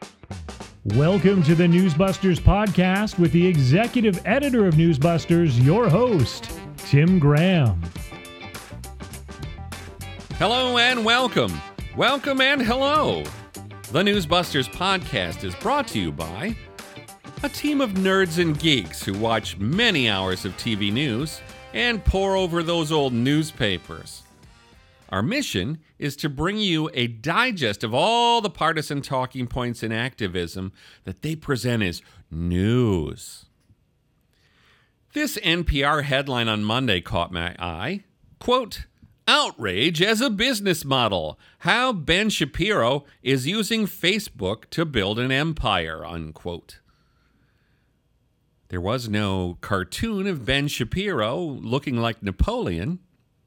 Welcome to the Newsbusters podcast with the executive editor of Newsbusters, your host, Tim Graham. Hello and welcome. Welcome and hello. The Newsbusters podcast is brought to you by a team of nerds and geeks who watch many hours of TV news and pore over those old newspapers. Our mission is to bring you a digest of all the partisan talking points in activism that they present as news. This NPR headline on Monday caught my eye. Quote, "Outrage as a business model. How Ben Shapiro is using Facebook to build an empire," unquote. There was no cartoon of Ben Shapiro looking like Napoleon.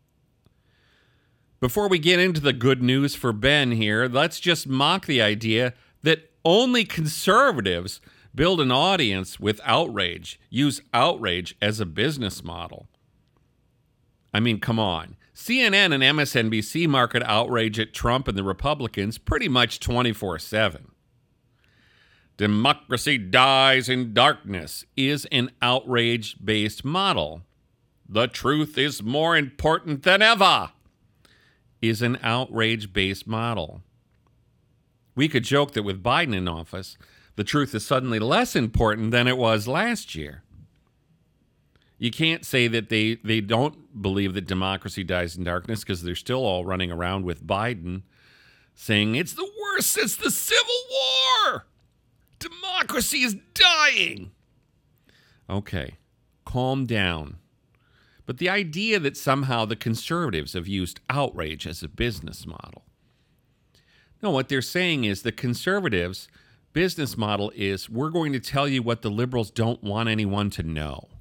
Before we get into the good news for Ben here, let's just mock the idea that only conservatives build an audience with outrage, use outrage as a business model. I mean, come on. CNN and MSNBC market outrage at Trump and the Republicans pretty much 24/7. Democracy dies in darkness is an outrage-based model. The truth is more important than ever is an outrage-based model. We could joke that with Biden in office, the truth is suddenly less important than it was last year. You can't say that they don't believe that democracy dies in darkness because they're still all running around with Biden saying it's the worst since the Civil War. Democracy is dying. Okay, calm down. But the idea that somehow the conservatives have used outrage as a business model. No, what they're saying is the conservatives' business model is we're going to tell you what the liberals don't want anyone to know.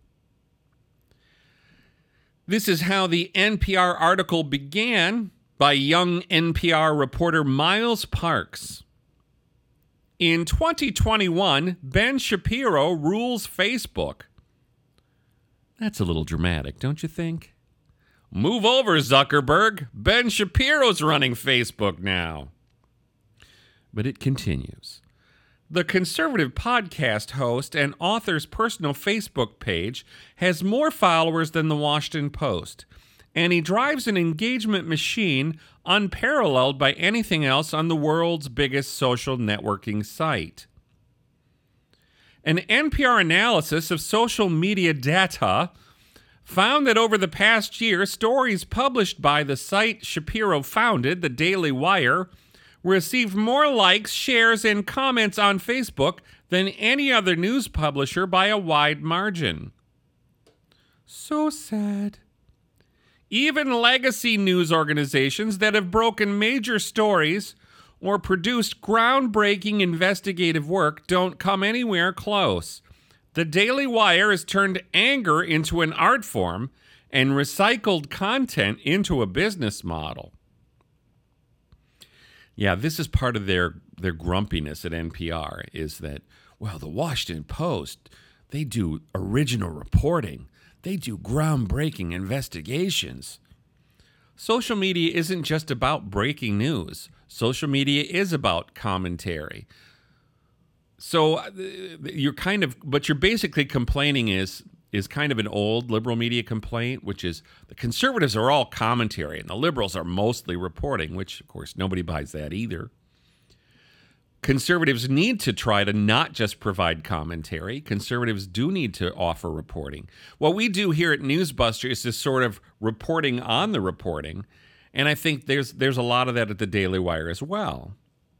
This is how the NPR article began by young NPR reporter Miles Parks. In 2021, Ben Shapiro rules Facebook. That's a little dramatic, don't you think? Move over, Zuckerberg. Ben Shapiro's running Facebook now. But it continues. The conservative podcast host and author's personal Facebook page has more followers than the Washington Post, and he drives an engagement machine unparalleled by anything else on the world's biggest social networking site. An NPR analysis of social media data found that over the past year, stories published by the site Shapiro founded, the Daily Wire, received more likes, shares, and comments on Facebook than any other news publisher by a wide margin. So sad. Even legacy news organizations that have broken major stories or produced groundbreaking investigative work don't come anywhere close. The Daily Wire has turned anger into an art form and recycled content into a business model. Yeah, this is part of their grumpiness at NPR is that, well, the Washington Post, they do original reporting. They do groundbreaking investigations. Social media isn't just about breaking news. Social media is about commentary. So what you're basically complaining is kind of an old liberal media complaint, which is the conservatives are all commentary and the liberals are mostly reporting, which, of course, nobody buys that either. Conservatives need to try to not just provide commentary. Conservatives do need to offer reporting. What we do here at Newsbuster is this sort of reporting on the reporting, and I think there's a lot of that at the Daily Wire as well.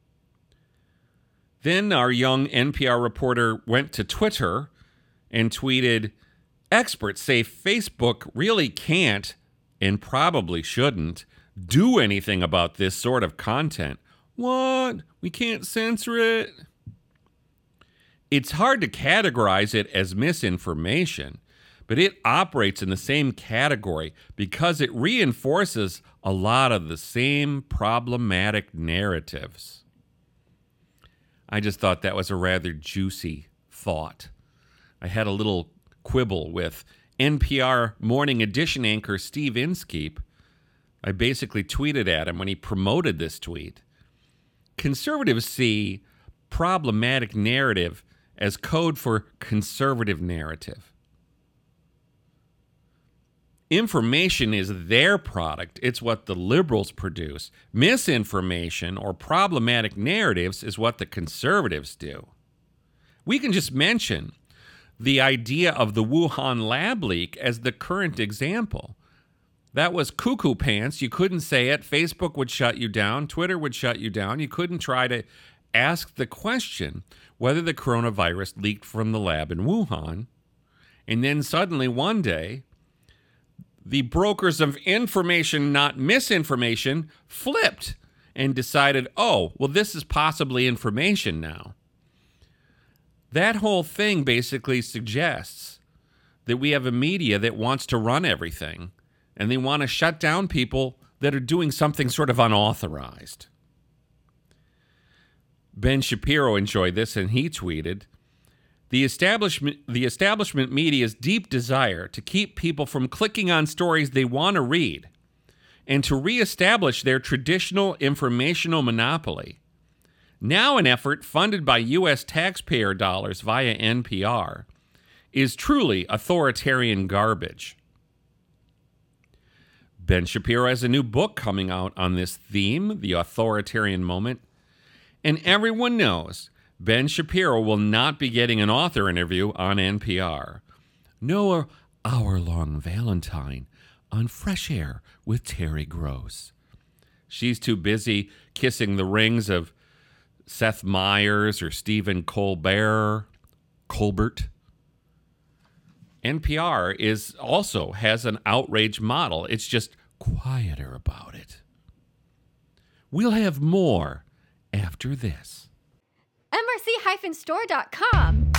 Then our young NPR reporter went to Twitter and tweeted, "Experts say Facebook really can't, and probably shouldn't, do anything about this sort of content." What? We can't censor it? It's hard to categorize it as misinformation, but it operates in the same category because it reinforces a lot of the same problematic narratives. I just thought that was a rather juicy thought. I had a little quibble with NPR Morning Edition anchor Steve Inskeep. I basically tweeted at him when he promoted this tweet. Conservatives see problematic narrative as code for conservative narrative. Information is their product. It's what the liberals produce. Misinformation or problematic narratives is what the conservatives do. We can just mention the idea of the Wuhan lab leak as the current example. That was cuckoo pants. You couldn't say it. Facebook would shut you down. Twitter would shut you down. You couldn't try to ask the question whether the coronavirus leaked from the lab in Wuhan. And then suddenly one day, the brokers of information, not misinformation, flipped and decided, oh, well, this is possibly information now. That whole thing basically suggests that we have a media that wants to run everything, and they want to shut down people that are doing something sort of unauthorized. Ben Shapiro enjoyed this, and he tweeted, The establishment media's deep desire to keep people from clicking on stories they want to read and to reestablish their traditional informational monopoly, now an effort funded by U.S. taxpayer dollars via NPR, is truly authoritarian garbage. Ben Shapiro has a new book coming out on this theme, the authoritarian moment, and everyone knows Ben Shapiro will not be getting an author interview on NPR. No hour-long Valentine on Fresh Air with Terry Gross. She's too busy kissing the rings of Seth Meyers or Stephen Colbert. NPR also has an outrage model. It's just quieter about it. We'll have more after this. MRC-store.com.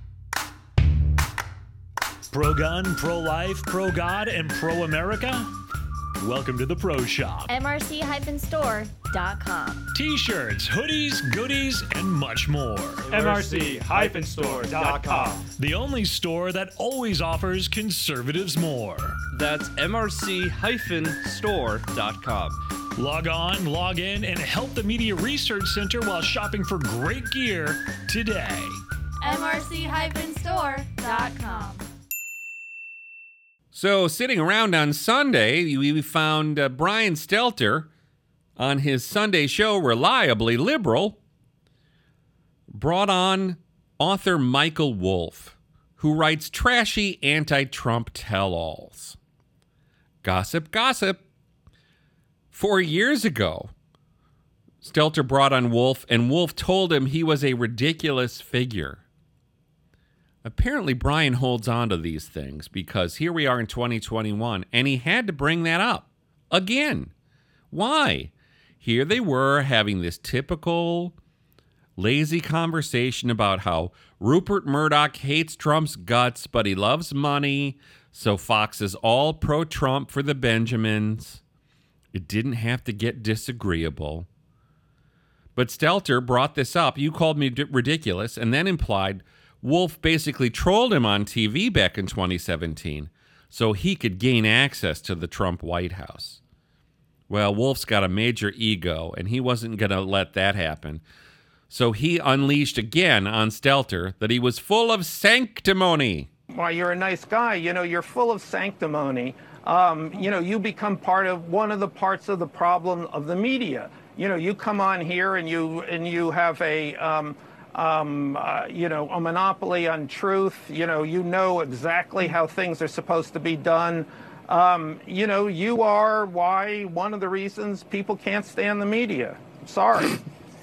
Pro-gun, pro-life, pro-God, and pro-America? Welcome to the Pro Shop. MRC-store.com. T-shirts, hoodies, goodies, and much more. MRC-store.com. The only store that always offers conservatives more. That's MRC-store.com. Log on, log in, and help the Media Research Center while shopping for great gear today. MRC-store.com. So, sitting around on Sunday, we found Brian Stelter on his Sunday show, Reliably Liberal, brought on author Michael Wolff, who writes trashy anti-Trump tell-alls. Gossip, gossip. 4 years ago, Stelter brought on Wolff, and Wolff told him he was a ridiculous figure. Apparently, Brian holds on to these things because here we are in 2021, and he had to bring that up again. Why? Here they were having this typical lazy conversation about how Rupert Murdoch hates Trump's guts, but he loves money, so Fox is all pro-Trump for the Benjamins. It didn't have to get disagreeable. But Stelter brought this up. You called me ridiculous, and then implied Wolff basically trolled him on TV back in 2017 so he could gain access to the Trump White House. Well, Wolff's got a major ego, and he wasn't going to let that happen. So he unleashed again on Stelter that he was full of sanctimony. Why, you're a nice guy. You know, you're full of sanctimony. You become part of one of the parts of the problem of the media. You know, you come on here and you have a monopoly on truth. You know exactly how things are supposed to be done. You are one of the reasons people can't stand the media. Sorry.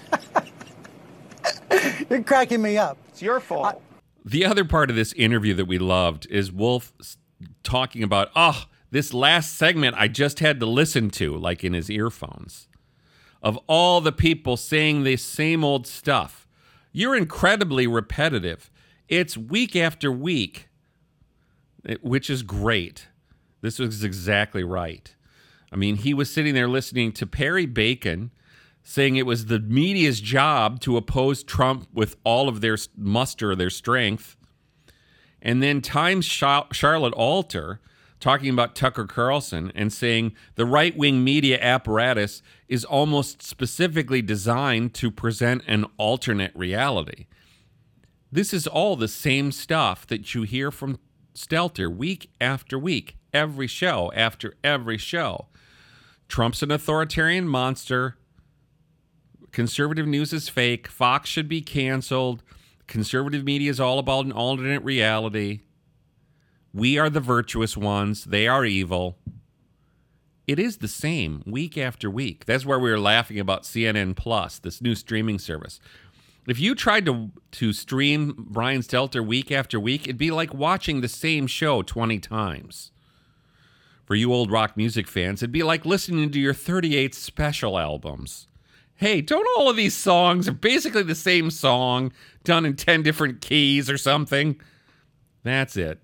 You're cracking me up. It's your fault. The other part of this interview that we loved is Wolff talking about, this last segment I just had to listen to, like in his earphones, of all the people saying the same old stuff. You're incredibly repetitive. It's week after week, which is great. This was exactly right. I mean, he was sitting there listening to Perry Bacon saying it was the media's job to oppose Trump with all of their muster, their strength. And then Times Charlotte Alter talking about Tucker Carlson and saying the right-wing media apparatus is almost specifically designed to present an alternate reality. This is all the same stuff that you hear from Stelter week after week, every show after every show. Trump's an authoritarian monster. Conservative news is fake. Fox should be canceled. Conservative media is all about an alternate reality. We are the virtuous ones. They are evil. It is the same week after week. That's why we were laughing about CNN Plus, this new streaming service. If you tried to stream Brian Stelter week after week, it'd be like watching the same show 20 times. For you old rock music fans, it'd be like listening to your 38 special albums. Hey, don't all of these songs are basically the same song done in 10 different keys or something? That's it.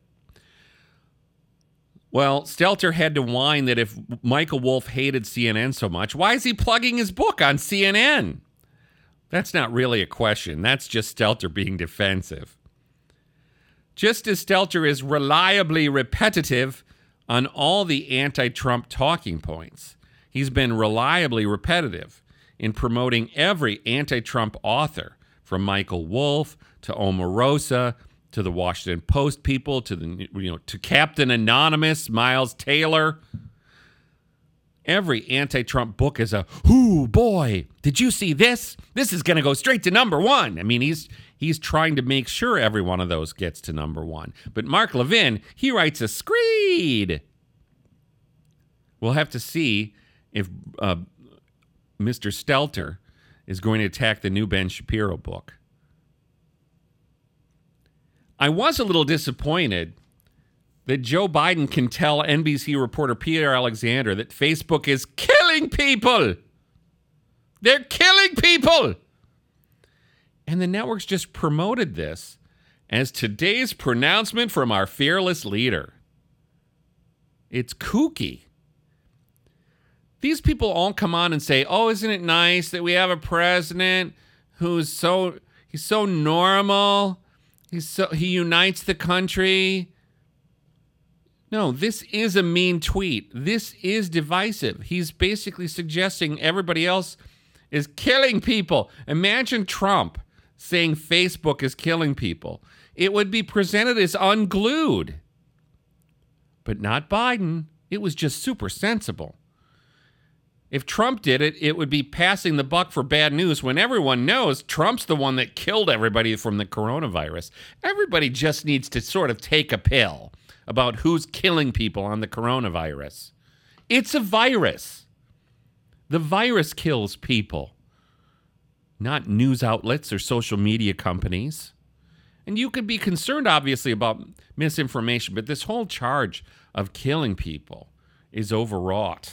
Well, Stelter had to whine that if Michael Wolff hated CNN so much, why is he plugging his book on CNN? That's not really a question. That's just Stelter being defensive. Just as Stelter is reliably repetitive on all the anti-Trump talking points, he's been reliably repetitive in promoting every anti-Trump author, from Michael Wolff to Omarosa to the Washington Post people to Captain Anonymous, Miles Taylor. Every anti-Trump book is a, "Ooh, boy, did you see this? This is going to go straight to number one." I mean, he's trying to make sure every one of those gets to number one. But Mark Levin, he writes a screed. We'll have to see if Mr. Stelter is going to attack the new Ben Shapiro book. I was a little disappointed that Joe Biden can tell NBC reporter Peter Alexander that Facebook is killing people. They're killing people. And the networks just promoted this as today's pronouncement from our fearless leader. It's kooky. These people all come on and say, "Oh, isn't it nice that we have a president who's he's so normal. He unites the country." No, this is a mean tweet. This is divisive. He's basically suggesting everybody else is killing people. Imagine Trump saying Facebook is killing people. It would be presented as unglued. But not Biden. It was just super sensible. If Trump did it, it would be passing the buck for bad news when everyone knows Trump's the one that killed everybody from the coronavirus. Everybody just needs to sort of take a pill about who's killing people on the coronavirus. It's a virus. The virus kills people, not news outlets or social media companies. And you could be concerned, obviously, about misinformation, but this whole charge of killing people is overwrought.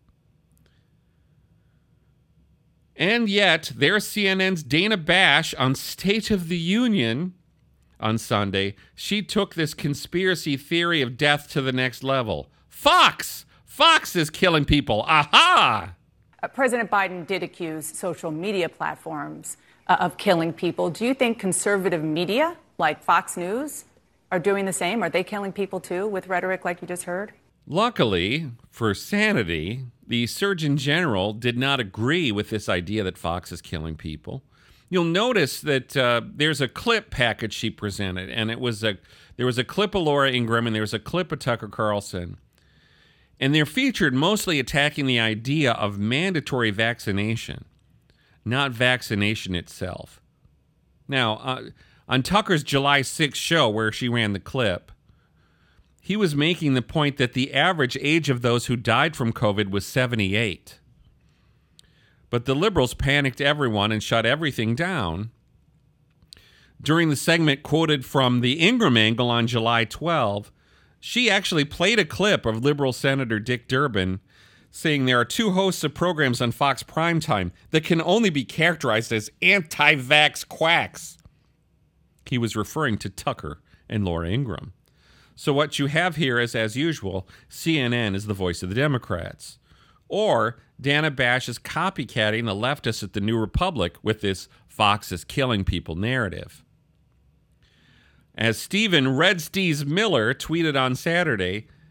And yet, there's CNN's Dana Bash on State of the Union on Sunday. She took this conspiracy theory of death to the next level. Fox is killing people. Aha! President Biden did accuse social media platforms of killing people. Do you think conservative media, like Fox News, are doing the same? Are they killing people too with rhetoric like you just heard? Luckily, for sanity, the Surgeon General did not agree with this idea that Fox is killing people. You'll notice that there's a clip package she presented, and there was a clip of Laura Ingraham and there was a clip of Tucker Carlson. And they're featured mostly attacking the idea of mandatory vaccination, not vaccination itself. Now, on Tucker's July 6th show where she ran the clip, he was making the point that the average age of those who died from COVID was 78. But the liberals panicked everyone and shut everything down. During the segment quoted from the Ingraham angle on July 12, she actually played a clip of liberal Senator Dick Durbin saying there are two hosts of programs on Fox Primetime that can only be characterized as anti-vax quacks. He was referring to Tucker and Laura Ingraham. So what you have here is, as usual, CNN is the voice of the Democrats. Or Dana Bash is copycatting the leftists at the New Republic with this Fox is killing people narrative. As Stephen Red Steez Miller tweeted on Saturday,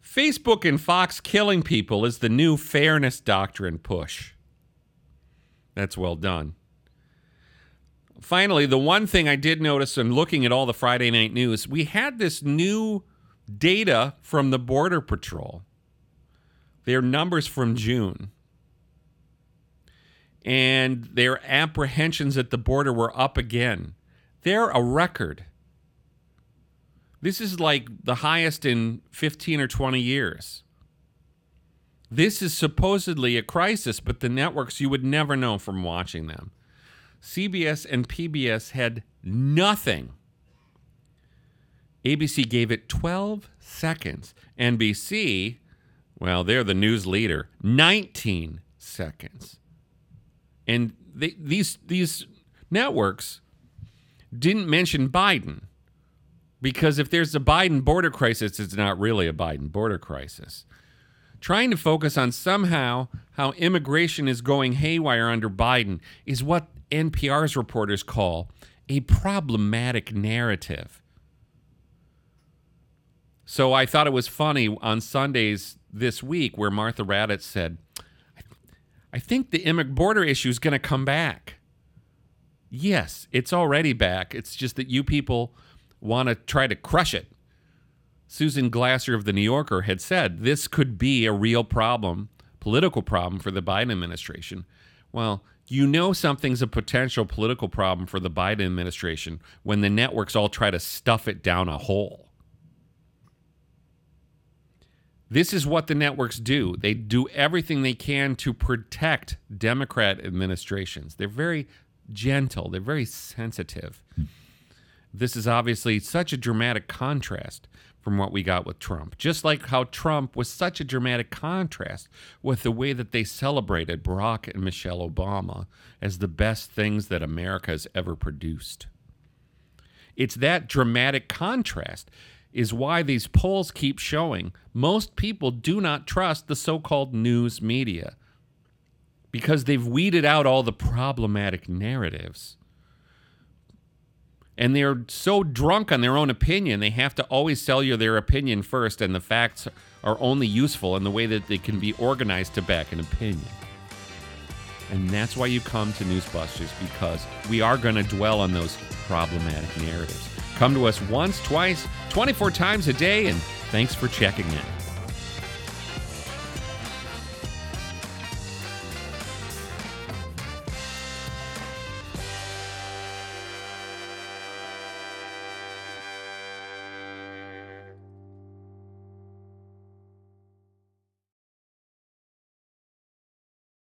Facebook and Fox killing people is the new fairness doctrine push. That's well done. Finally, the one thing I did notice in looking at all the Friday night news, we had this new data from the Border Patrol. Their numbers from June. And their apprehensions at the border were up again. They're a record. This is like the highest in 15 or 20 years. This is supposedly a crisis, but the networks, you would never know from watching them. CBS and PBS had nothing. ABC gave it 12 seconds. NBC, well, they're the news leader, 19 seconds. And these networks didn't mention Biden, because if there's a Biden border crisis, it's not really a Biden border crisis. Trying to focus on somehow how immigration is going haywire under Biden is what NPR's reporters call a problematic narrative. So I thought it was funny on Sundays this week where Martha Raddatz said, I think the border issue is going to come back. Yes, it's already back. It's just that you people want to try to crush it. Susan Glasser of The New Yorker had said this could be a real problem, political problem for the Biden administration. Well, you know something's a potential political problem for the Biden administration when the networks all try to stuff it down a hole. This is what the networks do. They do everything they can to protect Democrat administrations. They're very gentle. They're very sensitive. This is obviously such a dramatic contrast from what we got with Trump. Just like how Trump was such a dramatic contrast with the way that they celebrated Barack and Michelle Obama as the best things that America has ever produced. It's that dramatic contrast is why these polls keep showing most people do not trust the so-called news media because they've weeded out all the problematic narratives. And they're so drunk on their own opinion, they have to always sell you their opinion first, and the facts are only useful in the way that they can be organized to back an opinion. And that's why you come to Newsbusters, because we are going to dwell on those problematic narratives. Come to us once, twice, 24 times a day, and thanks for checking in.